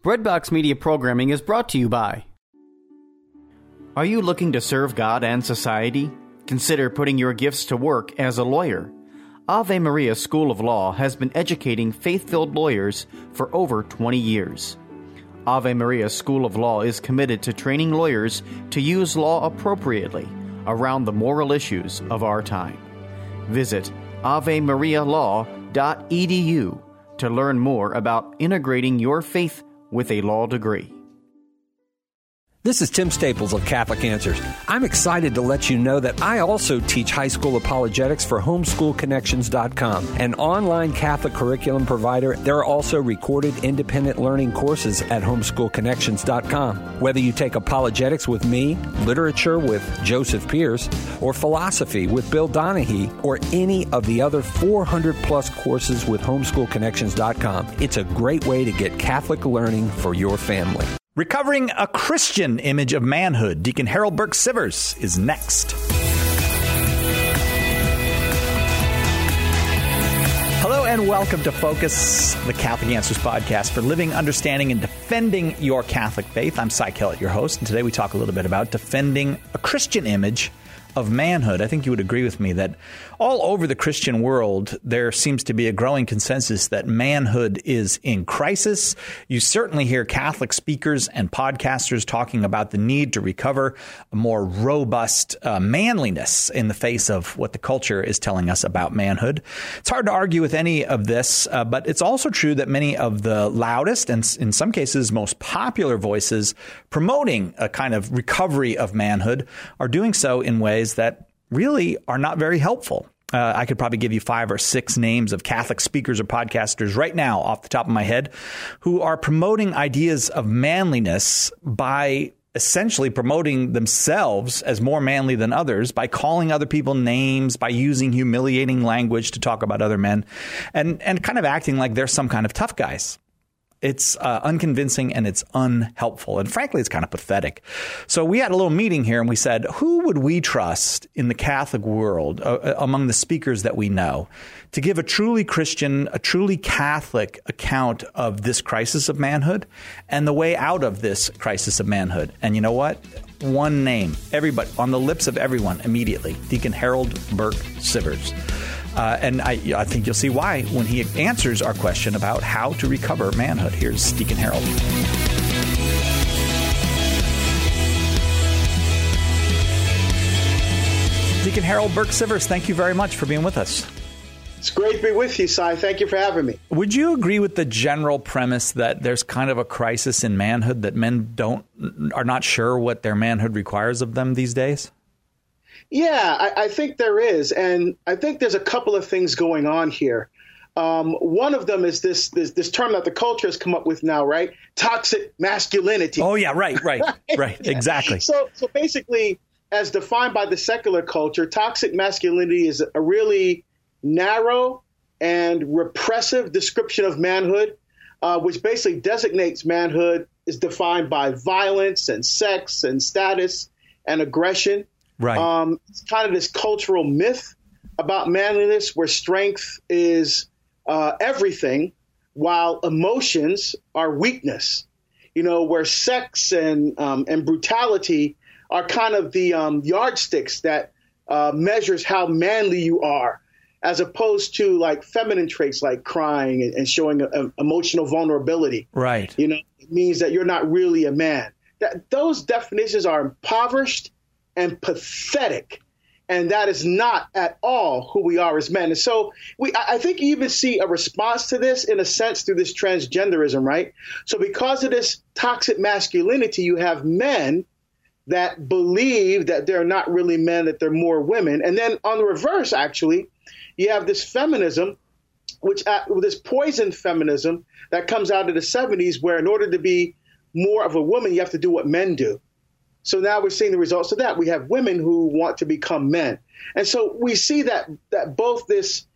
Breadbox Media Programming is brought to you by... Are you looking to serve God and society? Consider putting your gifts to work as a lawyer. Ave Maria School of Law has been educating faith-filled lawyers for over 20 years. Ave Maria School of Law is committed to training lawyers to use law appropriately around the moral issues of our time. Visit avemarialaw.edu to learn more about integrating your faith with a law degree. This is Tim Staples of Catholic Answers. I'm excited to let you know that I also teach high school apologetics for homeschoolconnections.com, an online Catholic curriculum provider. There are also recorded independent learning courses at homeschoolconnections.com. Whether you take apologetics with me, literature with Joseph Pierce, or philosophy with Bill Donahue, or any of the other 400-plus courses with homeschoolconnections.com, it's a great way to get Catholic learning for your family. Recovering a Christian image of manhood, Deacon Harold Burke-Sivers is next. Hello and welcome to Focus, the Catholic Answers podcast for living, understanding, and defending your Catholic faith. I'm Cy Kellett, your host, and today we talk a little bit about defending a Christian image of manhood. I think you would agree with me that all over the Christian world, there seems to be a growing consensus that manhood is in crisis. You certainly hear Catholic speakers and podcasters talking about the need to recover a more robust manliness in the face of what the culture is telling us about manhood. It's hard to argue with any of this, but it's also true that many of the loudest and in some cases most popular voices promoting a kind of recovery of manhood are doing so in ways that really are not very helpful. I could probably give you 5 or 6 names of Catholic speakers or podcasters right now off the top of my head who are promoting ideas of manliness by essentially promoting themselves as more manly than others, by calling other people names, by using humiliating language to talk about other men, and kind of acting like they're some kind of tough guys. It's unconvincing and it's unhelpful. And frankly, it's kind of pathetic. So we had a little meeting here and we said, who would we trust in the Catholic world among the speakers that we know to give a truly Christian, a truly Catholic account of this crisis of manhood and the way out of this crisis of manhood? And you know what? One name, everybody, on the lips of everyone immediately, Deacon Harold Burke-Sivers. And I think you'll see why when he answers our question about how to recover manhood. Here's Deacon Harold. Deacon Harold Burke-Sivers, thank you very much for being with us. It's great to be with you, Cy. Thank you for having me. Would you agree with the general premise that there's kind of a crisis in manhood, that men are not sure what their manhood requires of them these days? Yeah, I think there is. And I think there's a couple of things going on here. One of them is this term that the culture has come up with now, right? Toxic masculinity. Oh, yeah, right. Yeah. Exactly. So basically, as defined by the secular culture, toxic masculinity is a really narrow and repressive description of manhood, which basically designates manhood is defined by violence and sex and status and aggression. Right. It's kind of this cultural myth about manliness where strength is everything while emotions are weakness, where sex and brutality are kind of the yardsticks that measures how manly you are, as opposed to like feminine traits like crying and showing emotional vulnerability. Right. It means that you're not really a man. Those definitions are impoverished and pathetic. And that is not at all who we are as men. And so I think you even see a response to this in a sense through this transgenderism, right? So because of this toxic masculinity, you have men that believe that they're not really men, that they're more women. And then on the reverse, actually, you have this feminism, this poison feminism that comes out of the 70s, where in order to be more of a woman, you have to do what men do. So now we're seeing the results of that. We have women who want to become men. And so we see that both this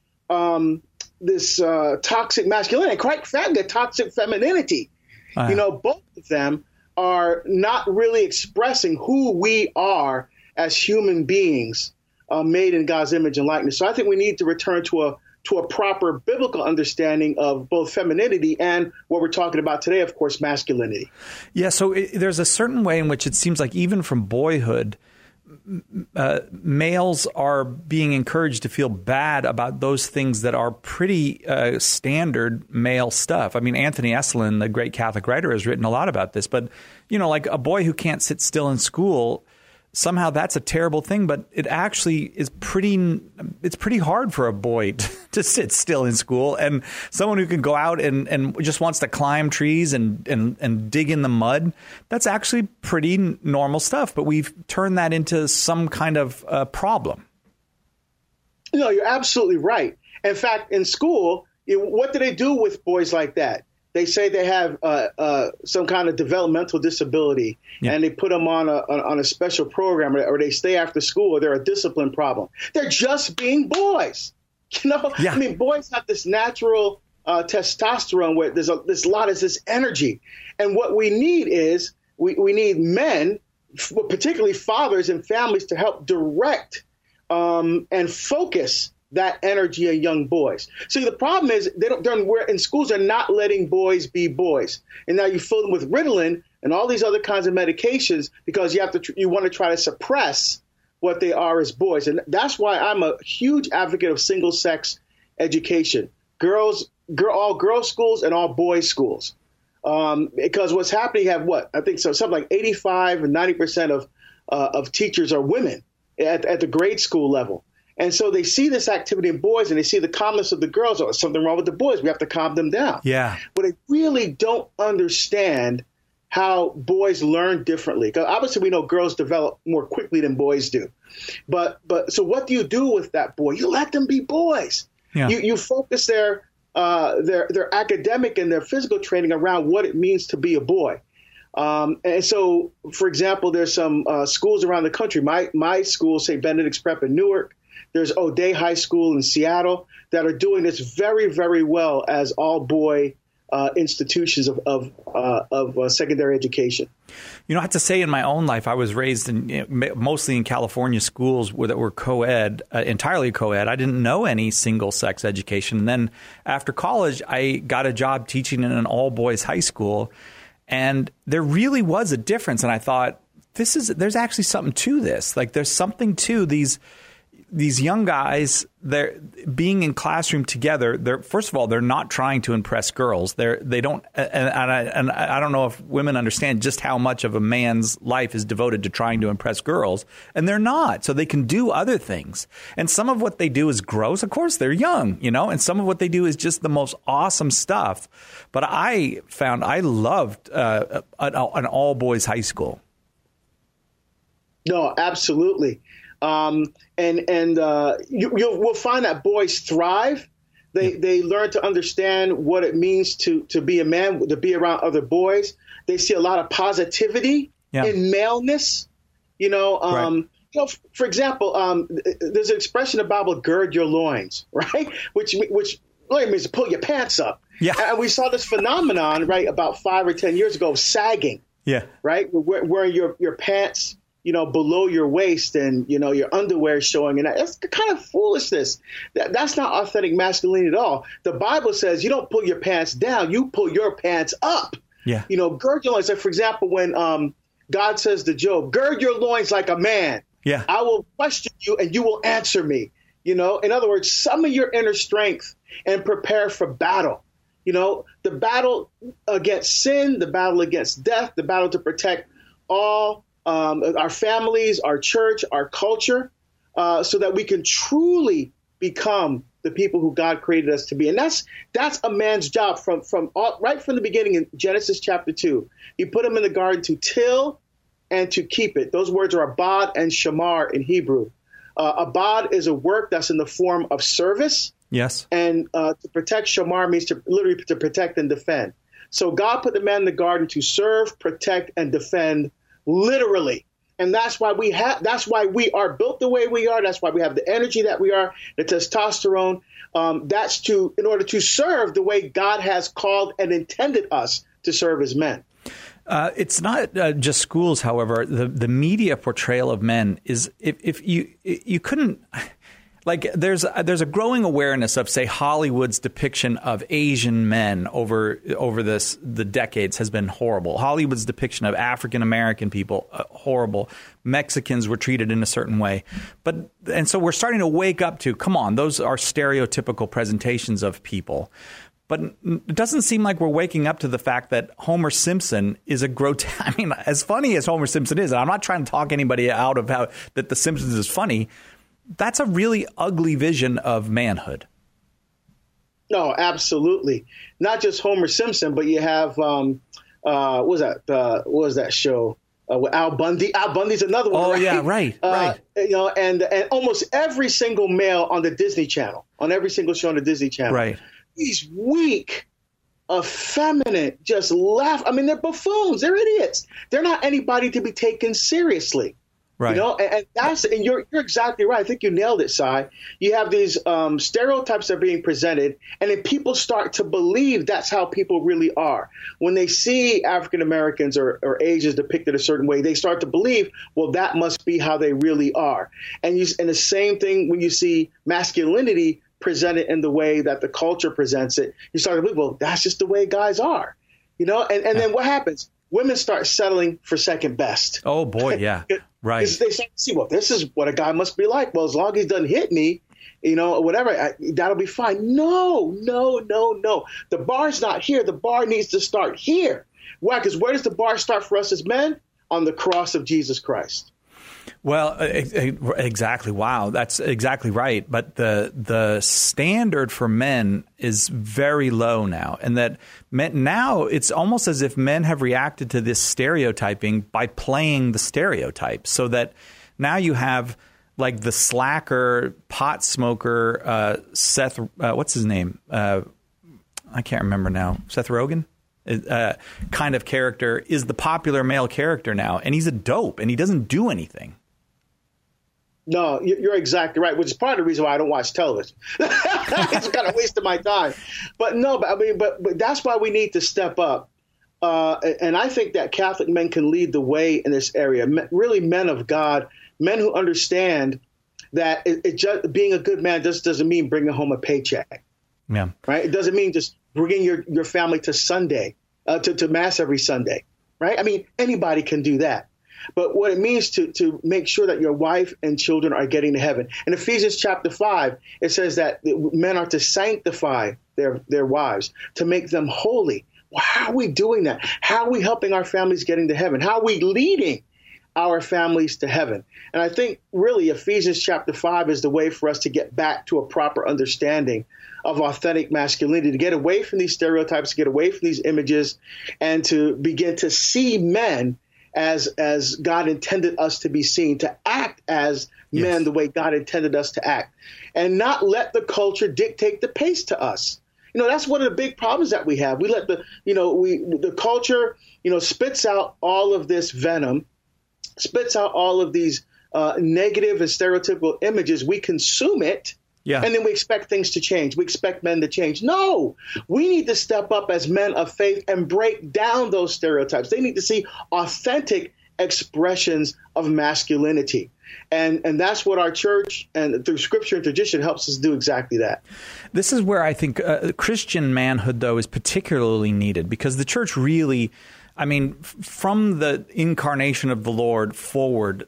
toxic masculinity and quite frankly, toxic femininity, both of them are not really expressing who we are as human beings made in God's image and likeness. So I think we need to return to to a proper biblical understanding of both femininity and what we're talking about today, of course, masculinity. Yeah, so there's a certain way in which it seems like even from boyhood, males are being encouraged to feel bad about those things that are pretty standard male stuff. I mean, Anthony Esolen, the great Catholic writer, has written a lot about this. But, like a boy who can't sit still in school, somehow that's a terrible thing. But it actually is it's pretty hard for a boy to sit still in school. And someone who can go out and just wants to climb trees and dig in the mud, that's actually pretty normal stuff. But we've turned that into some kind of problem. No, you're absolutely right. In fact, in school, what do they do with boys like that? They say they have some kind of developmental disability, and they put them on a special program, or they stay after school, or they're a discipline problem. They're just being boys. I mean, boys have this natural testosterone where there's a lot of this energy. And what we need is we need men, particularly fathers and families, to help direct and focus that energy in young boys. See, the problem is in schools, they're not letting boys be boys. And now you fill them with Ritalin and all these other kinds of medications because you want to try to suppress what they are as boys. And that's why I'm a huge advocate of single sex education, all girls schools and all boys schools. Because what's happening, you have I think something like 85 and 90% of teachers are women at the grade school level. And so they see this activity in boys and they see the calmness of the girls. Oh, there's something wrong with the boys. We have to calm them down. Yeah. But they really don't understand how boys learn differently. Because obviously we know girls develop more quickly than boys do. But so what do you do with that boy? You let them be boys. Yeah. You focus their academic and their physical training around what it means to be a boy. And so, for example, there's some schools around the country. My school, St. Benedict's Prep in Newark, there's O'Day High School in Seattle that are doing this very, very well as all boy institutions of secondary education. I have to say, in my own life, I was raised mostly in California schools that were co-ed, entirely co-ed. I didn't know any single-sex education. And then after college, I got a job teaching in an all-boys high school, and there really was a difference. And I thought, there's actually something to this. Like, there's something to these young guys, they're being in classroom together. First of all, they're not trying to impress girls. They don't, and I don't know if women understand just how much of a man's life is devoted to trying to impress girls, and they're not. So they can do other things. And some of what they do is gross. Of course, they're young, and some of what they do is just the most awesome stuff. But I found I loved an all boys high school. No, absolutely. We'll find that boys thrive. They learn to understand what it means to be a man, to be around other boys. They see a lot of positivity in maleness. Right. For example, there's an expression in the Bible, "Gird your loins," right? Which really means to pull your pants up. Yeah. And we saw this phenomenon, right, about 5 or 10 years ago, of sagging. Yeah. Right, where your pants, below your waist and, your underwear is showing. And that's kind of foolishness. That's not authentic masculinity at all. The Bible says you don't pull your pants down. You pull your pants up. Yeah. Gird your loins. Like, for example, when God says to Job, gird your loins like a man. Yeah. I will question you and you will answer me. In other words, summon your inner strength and prepare for battle. The battle against sin, the battle against death, the battle to protect all our families, our church, our culture, so that we can truly become the people who God created us to be. And that's a man's job right from the beginning in Genesis chapter 2. He put him in the garden to till and to keep it. Those words are abad and shamar in Hebrew. Abad is a work that's in the form of service. Yes. And to protect, shamar means to protect and defend. So God put the man in the garden to serve, protect, and defend, literally. And that's why we are built the way we are. That's why we have the energy that we are, the testosterone. That's in order to serve the way God has called and intended us to serve as men. It's not just schools, however. The media portrayal of men is, if you couldn't, like there's a growing awareness of, say, Hollywood's depiction of Asian men over the decades has been horrible. Hollywood's depiction of African American people, horrible. Mexicans were treated in a certain way. And so we're starting to wake up to, come on, those are stereotypical presentations of people. But it doesn't seem like we're waking up to the fact that Homer Simpson is a grotesque. I mean, as funny as Homer Simpson is, and I'm not trying to talk anybody out of how that The Simpsons is funny, that's a really ugly vision of manhood. No, absolutely. Not just Homer Simpson, but you have what was that show? With Al Bundy. Al Bundy's another one. Oh, right? yeah, right. And almost every single male on the Disney Channel, on every single show on the Disney Channel, right. These weak, effeminate, just laugh. I mean, they're buffoons. They're idiots. They're not anybody to be taken seriously. Right. And you're exactly right. I think you nailed it, Si. You have these stereotypes that are being presented, and then people start to believe that's how people really are. When they see African Americans or Asians depicted a certain way, they start to believe, well, that must be how they really are. And the same thing when you see masculinity presented in the way that the culture presents it, you start to believe, well, that's just the way guys are, and then what happens? Women start settling for second best. Oh, boy, yeah, right. They start to see, well, this is what a guy must be like. Well, as long as he doesn't hit me, whatever, that'll be fine. No. The bar's not here. The bar needs to start here. Why? Because where does the bar start for us as men? On the cross of Jesus Christ. Well, exactly. Wow, that's exactly right. But the standard for men is very low now, and that now it's almost as if men have reacted to this stereotyping by playing the stereotype, so that now you have like the slacker, pot smoker, Seth. What's his name? I can't remember now. Seth Rogen. Kind of character is the popular male character now, and he's a dope, and he doesn't do anything. No, you're exactly right, which is part of the reason why I don't watch television. It's kind of a waste of my time. But that's why we need to step up. And I think that Catholic men can lead the way in this area. Really, men of God, men who understand that being a good man just doesn't mean bringing home a paycheck. Yeah. Right. It doesn't mean just bringing your family to Sunday, to Mass every Sunday. Right. I mean, anybody can do that. But what it means to make sure that your wife and children are getting to heaven. In Ephesians chapter 5, it says that men are to sanctify their wives, to make them holy. Well, how are we doing that? How are we helping our families getting to heaven? How are we leading our families to heaven? And I think really Ephesians chapter 5 is the way for us to get back to a proper understanding of authentic masculinity, to get away from these stereotypes, to get away from these images, and to begin to see men as God intended us to be seen, to act as men the way God intended us to act, and not let the culture dictate the pace to us. That's one of the big problems that we have. We let the culture, spits out all of this venom, spits out all of these negative and stereotypical images. We consume it. Yeah. And then we expect things to change. We expect men to change. No, we need to step up as men of faith and break down those stereotypes. They need to see authentic expressions of masculinity. And that's what our church and through scripture and tradition helps us do exactly that. This is where I think Christian manhood, though, is particularly needed, because the church really, from the incarnation of the Lord forward,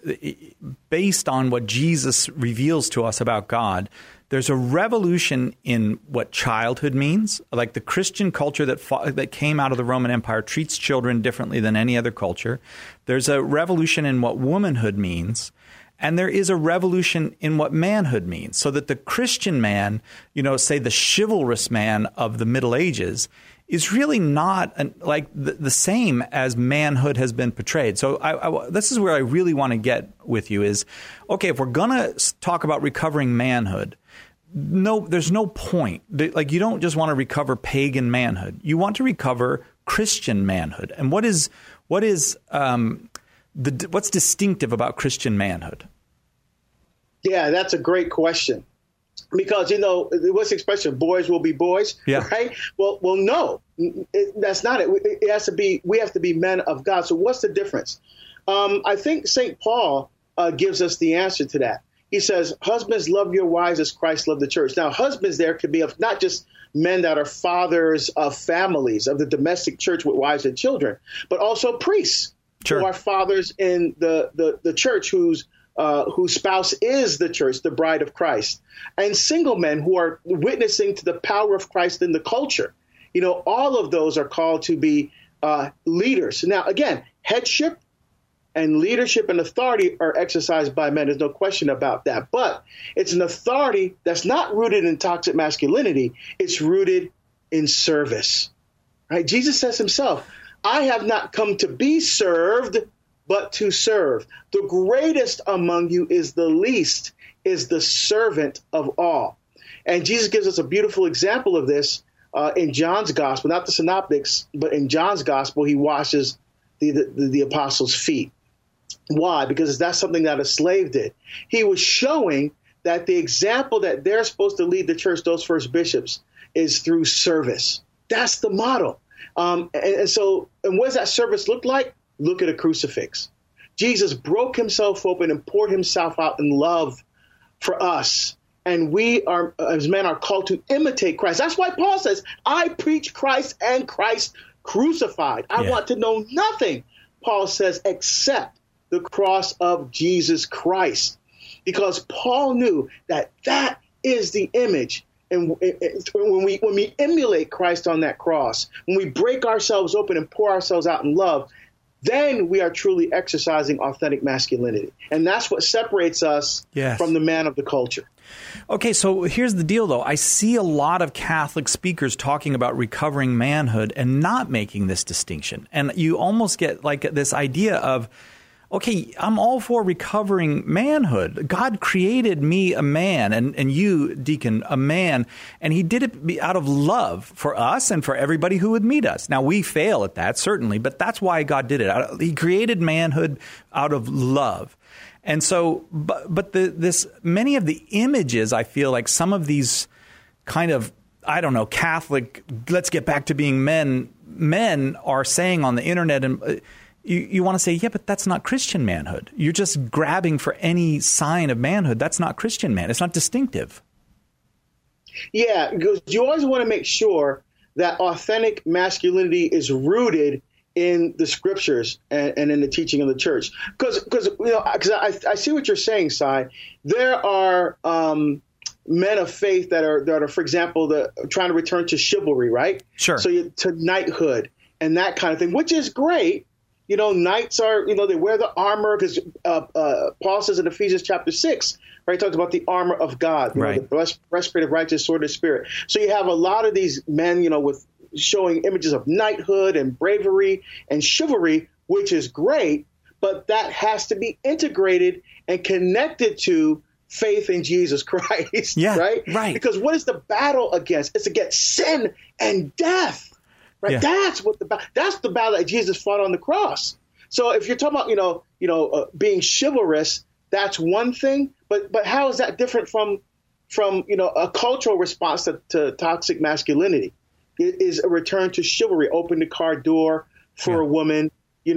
based on what Jesus reveals to us about God, there's a revolution in what childhood means. Like the Christian culture that came out of the Roman Empire treats children differently than any other culture. There's a revolution in what womanhood means. And there is a revolution in what manhood means, so that the Christian man, say the chivalrous man of the Middle Ages, is really not like the same as manhood has been portrayed. So this is where I really want to get with you is, okay, if we're going to talk about recovering manhood, no, there's no point. Like, you don't just want to recover pagan manhood. You want to recover Christian manhood. And what's distinctive about Christian manhood? Yeah, that's a great question. Because, what's the expression? Boys will be boys, right? Well, no, that's not it. We have to be men of God. So what's the difference? I think St. Paul gives us the answer to that. he says, husbands, love your wives as Christ loved the church. Now, husbands there could be of not just men that are fathers of families, of the domestic church with wives and children, but also priests who are fathers in the church whose spouse is the church, the bride of Christ, and single men who are witnessing to the power of Christ in the culture. All of those are called to be leaders. Now, again, headship and leadership and authority are exercised by men. There's no question about that. But it's an authority that's not rooted in toxic masculinity. It's rooted in service. Right? Jesus says himself, I have not come to be served, but to serve. The greatest among you is the least, is the servant of all. And Jesus gives us a beautiful example of this in John's gospel, not the synoptics, but in John's gospel, he washes the apostles' feet. Why? Because that's something that a slave did. He was showing that the example that they're supposed to lead the church, those first bishops, is through service. That's the model. And what does that service look like? Look at a crucifix. Jesus broke himself open and poured himself out in love for us. And we are, as men, are called to imitate Christ. That's why Paul says, I preach Christ and Christ crucified. I want to know nothing, Paul says, except the cross of Jesus Christ. Because Paul knew that is the image. And when we emulate Christ on that cross, when we break ourselves open and pour ourselves out in love, then we are truly exercising authentic masculinity. And that's what separates us from the man of the culture. Okay, so here's the deal, though. I see a lot of Catholic speakers talking about recovering manhood and not making this distinction. And you almost get like this idea of, okay, I'm all for recovering manhood. God created me a man, and you, Deacon, a man, and he did it out of love for us and for everybody who would meet us. Now, we fail at that, certainly, but that's why God did it. He created manhood out of love. And so, but many of the images, I feel like some of these kind of, I don't know, Catholic, let's get back to being men are saying on the internet, and you want to say, yeah, but that's not Christian manhood. You're just grabbing for any sign of manhood. That's not Christian man. It's not distinctive. Yeah, because you always want to make sure that authentic masculinity is rooted in the scriptures and in the teaching of the church. Because I see what you're saying, Cy. There are men of faith that are, for example, trying to return to chivalry, right? Sure. So to knighthood and that kind of thing, which is great. Knights are, they wear the armor because Paul says in Ephesians chapter 6, right, he talks about the armor of God, the breastplate of righteous, sword of spirit. So you have a lot of these men, with showing images of knighthood and bravery and chivalry, which is great, but that has to be integrated and connected to faith in Jesus Christ, right? Because what is the battle against? It's against sin and death. Right, that's the battle that Jesus fought on the cross. So if you're talking about being chivalrous, that's one thing. But how is that different from a cultural response to toxic masculinity? It is a return to chivalry, open the car door for a woman,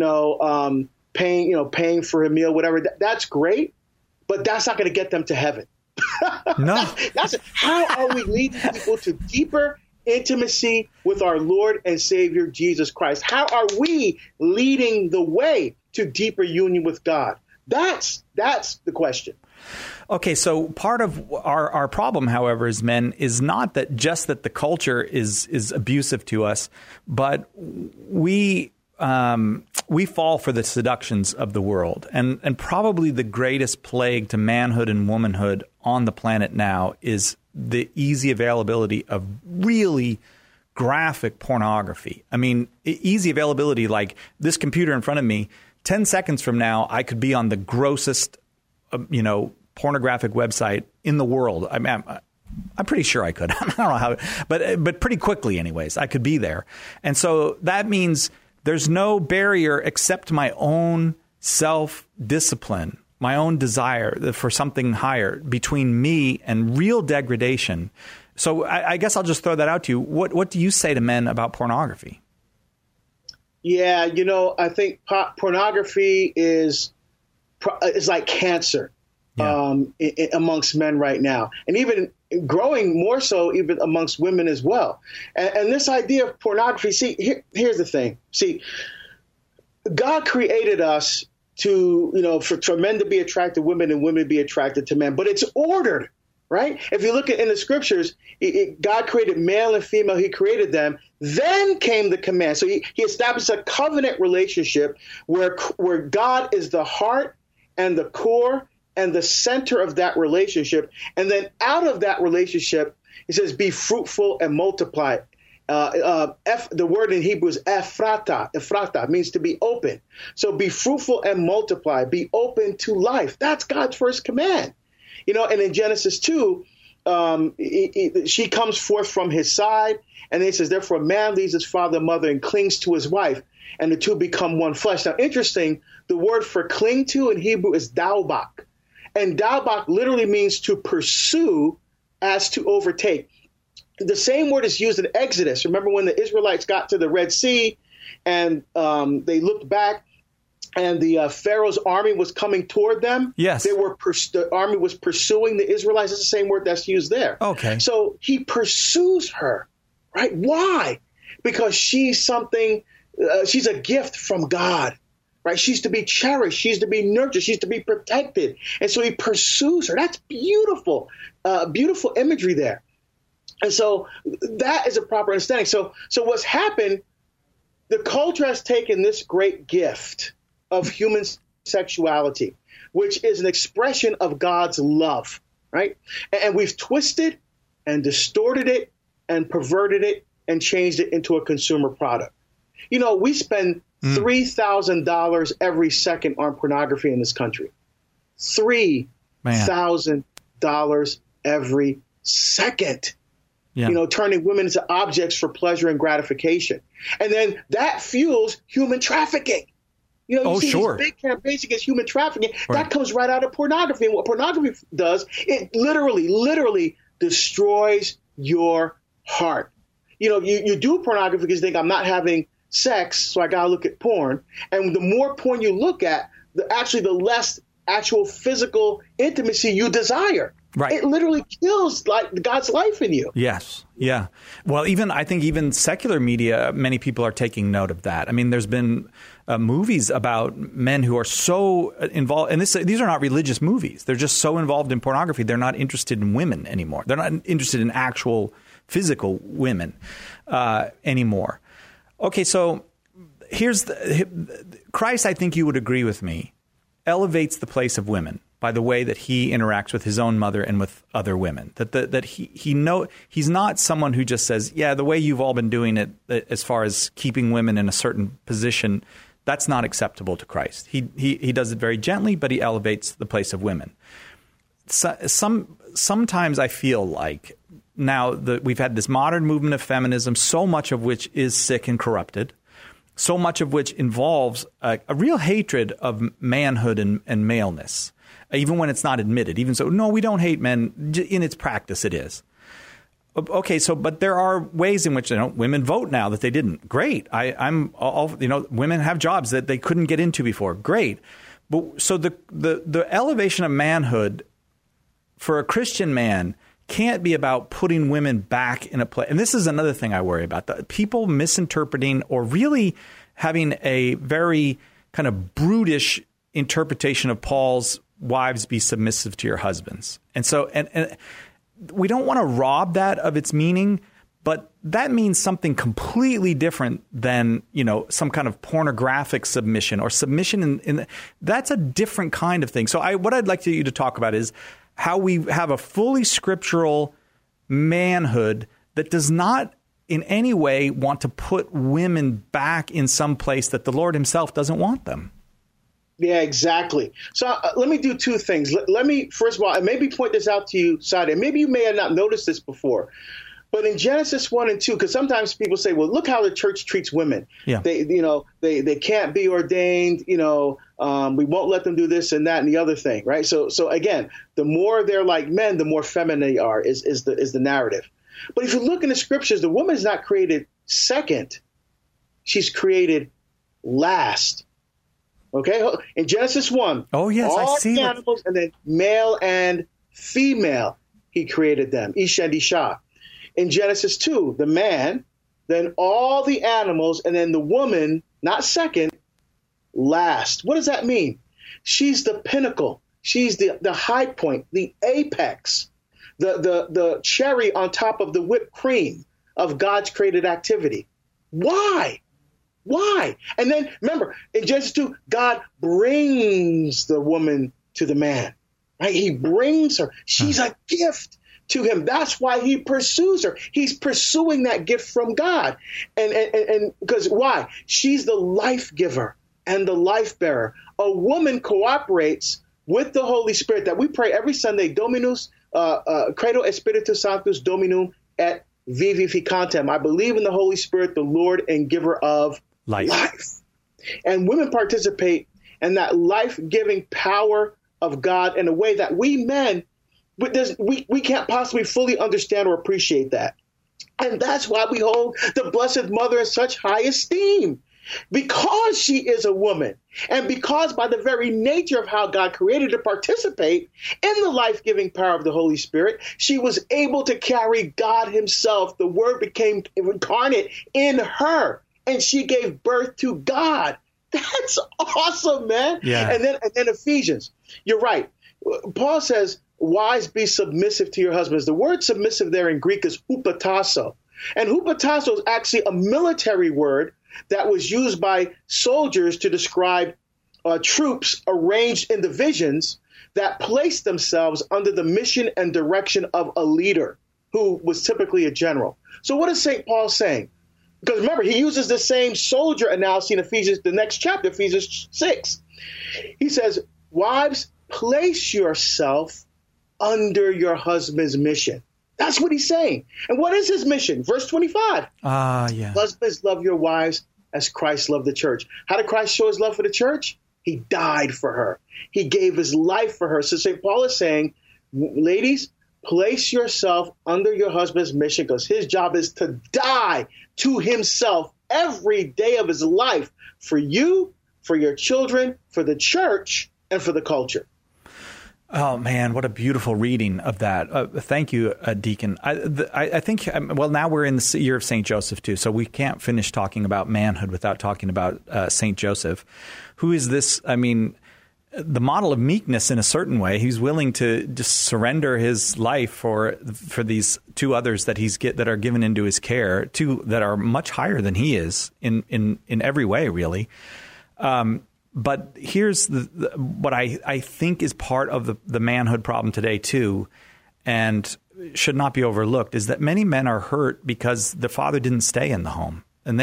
paying for a meal, whatever. That's great, but that's not going to get them to heaven. No, that's how are we leading people to deeper intimacy with our Lord and Savior, Jesus Christ? How are we leading the way to deeper union with God? That's the question. Okay, so part of our problem, however, as men, is not that the culture is abusive to us, but we fall for the seductions of the world. And probably the greatest plague to manhood and womanhood on the planet now is the easy availability of really graphic pornography. I mean, easy availability, like this computer in front of me, 10 seconds from now, I could be on the grossest, pornographic website in the world. I'm pretty sure I could. I don't know how, but pretty quickly anyways, I could be there. And so that means there's no barrier except my own self-discipline, my own desire for something higher between me and real degradation. So I guess I'll just throw that out to you. What do you say to men about pornography? Yeah, I think pornography is like cancer. amongst men right now, and even growing more so even amongst women as well. And this idea of pornography, see, here's the thing. See, God created us to, for men to be attracted to women and women to be attracted to men, but it's ordered, right? If you look at in the scriptures, God created male and female. He created them. Then came the command. So he established a covenant relationship where God is the heart and the core and the center of that relationship. And then out of that relationship, he says, be fruitful and multiply. The word in Hebrew is ephrata. Ephrata means to be open. So be fruitful and multiply. Be open to life. That's God's first command. And in Genesis 2, she comes forth from his side. And then it says, therefore, a man leaves his father and mother and clings to his wife, and the two become one flesh. Now, interesting, the word for cling to in Hebrew is daubak. And daubak literally means to pursue as to overtake. The same word is used in Exodus. Remember when the Israelites got to the Red Sea and they looked back and the Pharaoh's army was coming toward them? Yes. The army was pursuing the Israelites. It's the same word that's used there. Okay. So he pursues her, right? Why? Because she's something, she's a gift from God. Right? She's to be cherished. She's to be nurtured. She's to be protected. And so he pursues her. That's beautiful, beautiful imagery there. And so that is a proper understanding. So what's happened, the culture has taken this great gift of human sexuality, which is an expression of God's love, right? And we've twisted and distorted it and perverted it and changed it into a consumer product. We spend $3,000 every second on pornography in this country. $3,000 every second. Yeah. Turning women into objects for pleasure and gratification. And then that fuels human trafficking. You see these big campaigns against human trafficking. Right. That comes right out of pornography. And what pornography does, it literally destroys your heart. You do pornography because you think I'm not having sex, so I got to look at porn. And the more porn you look at, the less actual physical intimacy you desire. Right. It literally kills God's life in you. Yes. Yeah. Well, I think even secular media, many people are taking note of that. I mean, there's been movies about men who are so involved, and these are not religious movies. They're just so involved in pornography. They're not interested in women anymore. They're not interested in actual physical women anymore. Okay, so here's Christ, I think you would agree with me, elevates the place of women by the way that he interacts with his own mother and with other women. That he's not someone who just says, yeah, the way you've all been doing it as far as keeping women in a certain position, that's not acceptable to Christ. He does it very gently, but he elevates the place of women. Sometimes I feel like now that we've had this modern movement of feminism, so much of which is sick and corrupted, so much of which involves a real hatred of manhood and maleness, even when it's not admitted. Even so, no, we don't hate men. In its practice, it is. Okay, but there are ways in which women vote now that they didn't. Great. I'm all, women have jobs that they couldn't get into before. Great. But so the elevation of manhood for a Christian man can't be about putting women back in a place. And this is another thing I worry about. People misinterpreting or really having a very kind of brutish interpretation of Paul's wives be submissive to your husbands. And so, and we don't want to rob that of its meaning, but that means something completely different than, some kind of pornographic submission or submission that's a different kind of thing. So what I'd like you to talk about is how we have a fully scriptural manhood that does not in any way want to put women back in some place that the Lord himself doesn't want them. Yeah, exactly. So let me do two things. Let me, first of all, maybe point this out to you, Sade, and maybe you may have not noticed this before, but in Genesis 1 and 2, because sometimes people say, well, look how the church treats women. Yeah. They can't be ordained, we won't let them do this and that and the other thing, right? So again, the more they're like men, the more feminine they are is the narrative. But if you look in the scriptures, the woman is not created second. She's created last. Okay, in Genesis 1. Oh, yes, all I see the that. animals, and then male and female, he created them, Ish and Isha. In Genesis 2, the man, then all the animals, and then the woman, not second, last. What does that mean? She's the pinnacle. She's the high point, the apex, the cherry on top of the whipped cream of God's created activity. Why? Why? And then remember, in Genesis 2, God brings the woman to the man, right? He brings her. She's a gift to him. That's why he pursues her. He's pursuing that gift from God. And because why? She's the life giver and the life bearer. A woman cooperates with the Holy Spirit that we pray every Sunday, Dominus, Credo Spiritus Sanctus Dominum et Vivificantem. I believe in the Holy Spirit, the Lord and giver of life. And women participate in that life-giving power of God in a way that we men, we can't possibly fully understand or appreciate that. And that's why we hold the Blessed Mother in such high esteem, because she is a woman, and because by the very nature of how God created her to participate in the life-giving power of the Holy Spirit, she was able to carry God himself. The Word became incarnate in her, and she gave birth to God. That's awesome, man. Yeah. And then Ephesians, you're right. Paul says, wives, be submissive to your husbands. The word submissive there in Greek is hupotasso. And hupotasso is actually a military word that was used by soldiers to describe troops arranged in divisions that placed themselves under the mission and direction of a leader who was typically a general. So what is St. Paul saying? Because remember, he uses the same soldier analogy in Ephesians, the next chapter, Ephesians 6. He says, wives, place yourself under your husband's mission. That's what he's saying. And what is his mission? Verse 25. Yeah. Husbands, love your wives as Christ loved the church. How did Christ show his love for the church? He died for her. He gave his life for her. So St. Paul is saying, ladies, place yourself under your husband's mission, because his job is to die to himself every day of his life for you, for your children, for the church, and for the culture. Oh, man, what a beautiful reading of that. Thank you, Deacon. I think, well, now we're in the year of St. Joseph, too, so we can't finish talking about manhood without talking about St. Joseph. Who is this? I mean, the model of meekness in a certain way. He's willing to just surrender his life for these two others that are given into his care, two that are much higher than he is in every way, really. But here's what I think is part of the manhood problem today, too, and should not be overlooked, is that many men are hurt because the father didn't stay in the home. And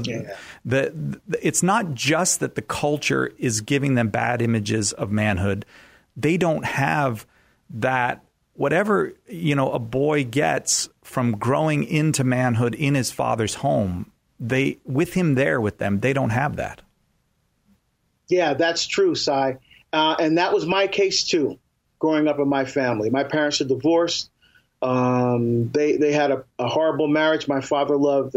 it's not just that the culture is giving them bad images of manhood. They don't have that, whatever, a boy gets from growing into manhood in his father's home, with him there with them, they don't have that. Yeah, that's true, Sai. And that was my case, too, growing up in my family. My parents are divorced. They had a horrible marriage. My father loved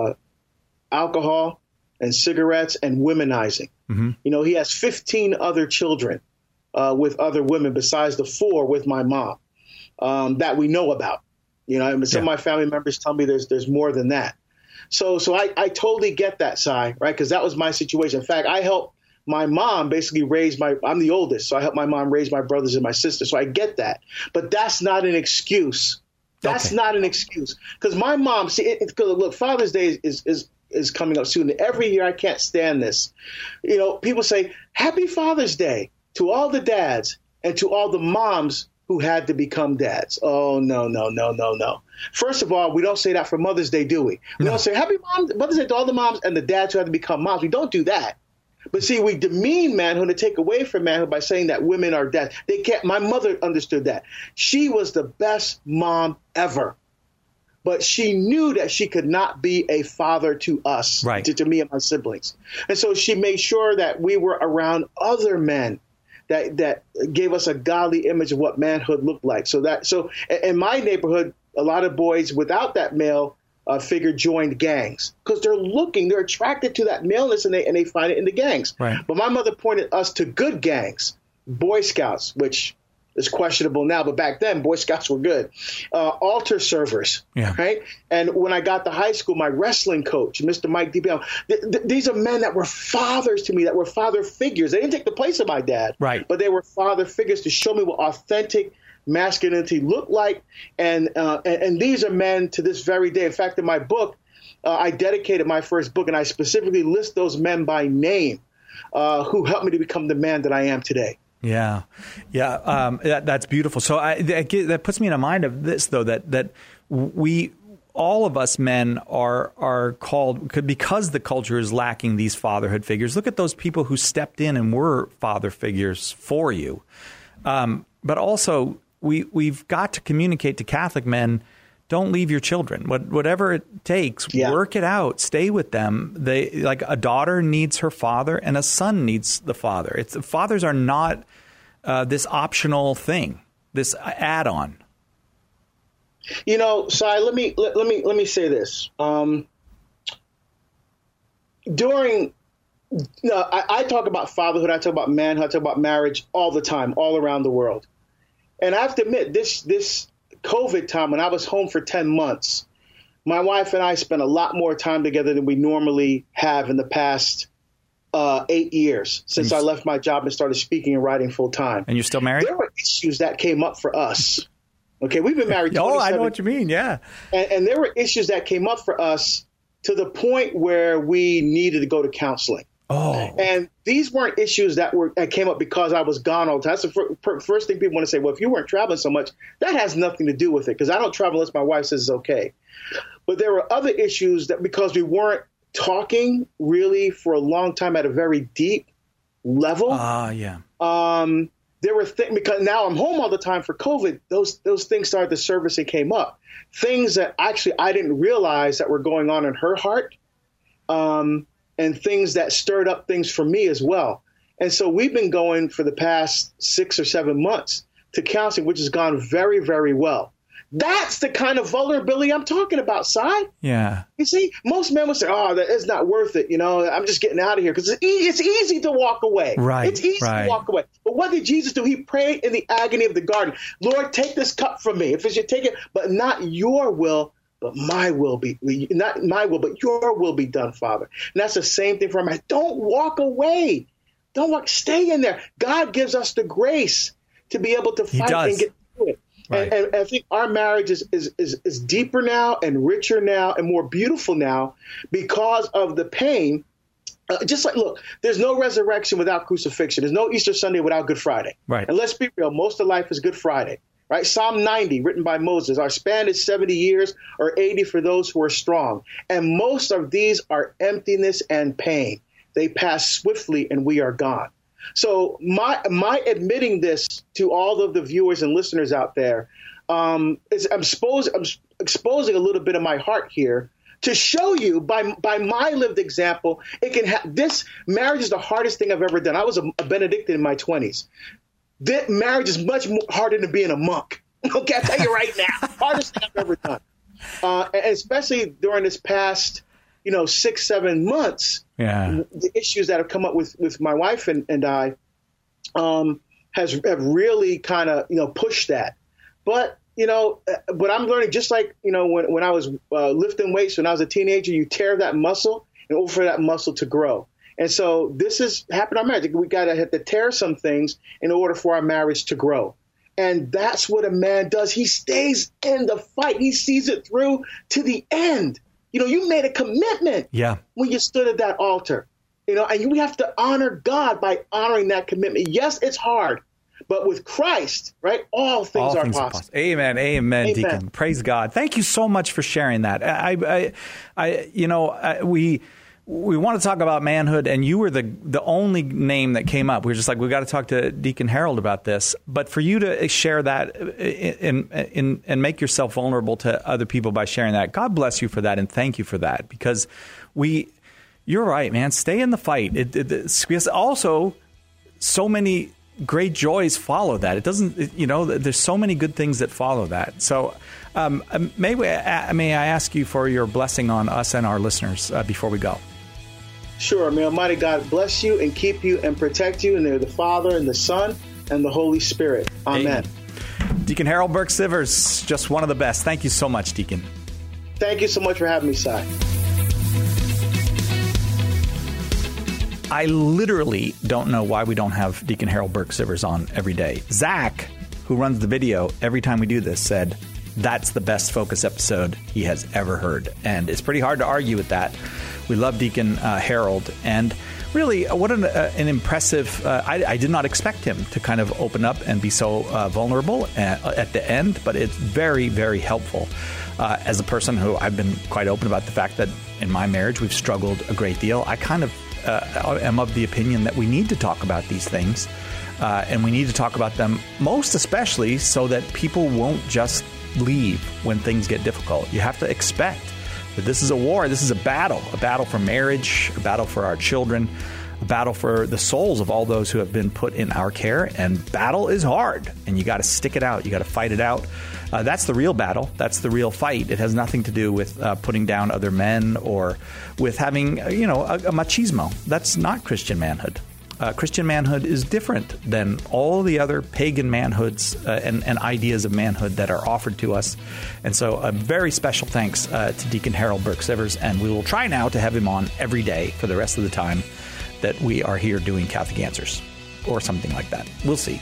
alcohol and cigarettes and womenizing. Mm-hmm. He has 15 other children with other women besides the 4 with my mom that we know about. Some of my family members tell me there's more than that. So I totally get that, Sai, right? Because that was my situation. In fact, I helped my mom basically I'm the oldest, so I helped my mom raise my brothers and my sister. So I get that. But that's not an excuse. That's not an excuse. Because my mom, look, Father's Day is coming up soon. Every year I can't stand this. People say, Happy Father's Day to all the dads and to all the moms who had to become dads. Oh, no. First of all, we don't say that for Mother's Day, do we? We don't say Happy Mother's Day to all the moms and the dads who had to become moms. We don't do that. But see, we demean manhood and take away from manhood by saying that women are dads. They can't. My mother understood that. She was the best mom ever. But she knew that she could not be a father to us, right, to me and my siblings. And so she made sure that we were around other men that gave us a godly image of what manhood looked like. So in my neighborhood, a lot of boys without that male figure joined gangs because they're attracted to that maleness and they find it in the gangs. Right. But my mother pointed us to good gangs, Boy Scouts, which is questionable now, but back then Boy Scouts were good. Altar servers, right? And when I got to high school, my wrestling coach, Mr. Mike DiBiano, these are men that were fathers to me, that were father figures. They didn't take the place of my dad, right? But they were father figures to show me what authentic masculinity looked like. And these are men to this very day. In fact, in my book, I dedicated my first book, and I specifically list those men by name who helped me to become the man that I am today. Yeah. That's beautiful. So that puts me in a mind of this, though, that we, all of us men are called, because the culture is lacking these fatherhood figures. Look at those people who stepped in and were father figures for you. But also, we've got to communicate to Catholic men, don't leave your children. Whatever it takes, work it out. Stay with them. Like a daughter needs her father, and a son needs the father. Fathers are not this optional thing, this add-on. You know, Sai, let me say this. I talk about fatherhood, I talk about manhood, I talk about marriage all the time, all around the world. And I have to admit, this COVID time, when I was home for 10 months, my wife and I spent a lot more time together than we normally have in the past 8 years since I left my job and started speaking and writing full time. And you're still married? There were issues that came up for us. Okay, we've been married 27 I know what you mean, yeah. And there were issues that came up for us to the point where we needed to go to counseling. Oh. And these weren't issues that came up because I was gone all the time. That's the first thing people want to say. Well, if you weren't traveling so much, that has nothing to do with it, because I don't travel unless my wife says it's okay. But there were other issues that, because we weren't talking really for a long time at a very deep level. There were things, because now I'm home all the time for COVID, those things started to surface and came up. Things that actually I didn't realize that were going on in her heart. And things that stirred up things for me as well. And so we've been going for the past 6 or 7 months to counseling, which has gone very, very well. That's the kind of vulnerability I'm talking about, Si. Yeah. You see, most men would say, oh, that is not worth it. You know, I'm just getting out of here, because it's easy to walk away. Right. It's easy to walk away. But what did Jesus do? He prayed in the agony of the garden. Lord, take this cup from me. If it should take it, but not your will, but my will be, not my will, but your will be done, Father. And that's the same thing for a man. Don't walk away. Stay in there. God gives us the grace to be able to fight and get through it. Right. And I think our marriage is deeper now and richer now and more beautiful now because of the pain. Just like, look, there's no resurrection without crucifixion. There's no Easter Sunday without Good Friday. Right. And let's be real, most of life is Good Friday. Right? Psalm 90, written by Moses. Our span is 70 years, or 80 for those who are strong. And most of these are emptiness and pain. They pass swiftly and we are gone. So my admitting this to all of the viewers and listeners out there is I'm exposing a little bit of my heart here to show you by my lived example, this marriage is the hardest thing I've ever done. I was a Benedictine in my 20s. That marriage is much harder than being a monk. Okay, I'll tell you right now, hardest thing I've ever done. And especially during this past, 6-7 months, the issues that have come up with my wife and I have really kind of pushed that. But but I'm learning, just like when I was lifting weights when I was a teenager, you tear that muscle in order for that muscle to grow. And so this has happened in our marriage. We got to have to tear some things in order for our marriage to grow. And that's what a man does. He stays in the fight. He sees it through to the end. You made a commitment when you stood at that altar, and we have to honor God by honoring that commitment. Yes, it's hard, but with Christ, right, all things are possible. Amen, Deacon. Praise God. Thank you so much for sharing that. We want to talk about manhood, and you were the only name that came up. We were just like, we got to talk to Deacon Harold about this. But for you to share that and make yourself vulnerable to other people by sharing that, God bless you for that, and thank you for that, because you're right, man. Stay in the fight. Because also, so many great joys follow that. It doesn't, there's so many good things that follow that. So may I ask you for your blessing on us and our listeners before we go? Sure. May Almighty God bless you and keep you and protect you in the name of the Father and the Son and the Holy Spirit. Amen. Deacon Harold Burke-Sivers, just one of the best. Thank you so much, Deacon. Thank you so much for having me, Si. I literally don't know why we don't have Deacon Harold Burke-Sivers on every day. Zach, who runs the video every time we do this, said that's the best Focus episode he has ever heard. And it's pretty hard to argue with that. We love Deacon Harold. And really, what an impressive... I did not expect him to kind of open up and be so vulnerable at the end, but it's very, very helpful. As a person who I've been quite open about the fact that in my marriage we've struggled a great deal, I kind of am of the opinion that we need to talk about these things, and we need to talk about them most especially so that people won't just leave when things get difficult. You have to expect that this is a war, this is a battle for marriage, a battle for our children, a battle for the souls of all those who have been put in our care, and battle is hard, and you got to stick it out, you got to fight it out. That's the real battle. That's the real fight. It has nothing to do with putting down other men or with having, a machismo. That's not Christian manhood. Christian manhood is different than all the other pagan manhoods and ideas of manhood that are offered to us. And so a very special thanks to Deacon Harold Burke-Sivers, and we will try now to have him on every day for the rest of the time that we are here doing Catholic Answers. Or something like that. We'll see.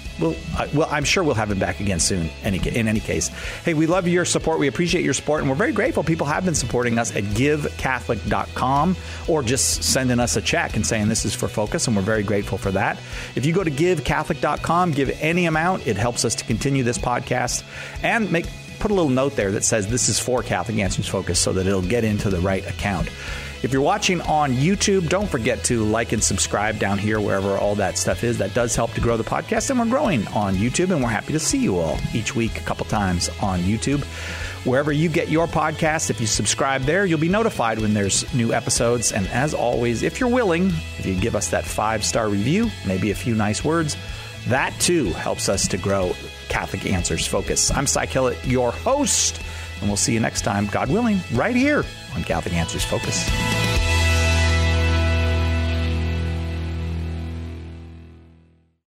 I'm sure we'll have him back again soon, in any case. Hey, we love your support. We appreciate your support, and we're very grateful. People have been supporting us at givecatholic.com or just sending us a check and saying this is for Focus, and we're very grateful for that. If you go to givecatholic.com, give any amount. It helps us to continue this podcast, and put a little note there that says this is for Catholic Answers Focus so that it'll get into the right account. If you're watching on YouTube, don't forget to like and subscribe down here, wherever all that stuff is. That does help to grow the podcast, and we're growing on YouTube, and we're happy to see you all each week, a couple times on YouTube. Wherever you get your podcast, if you subscribe there, you'll be notified when there's new episodes. And as always, if you're willing, if you give us that 5-star review, maybe a few nice words, that too helps us to grow Catholic Answers Focus. I'm Si Kellett, your host, and we'll see you next time, God willing, right here on Catholic Answers Focus.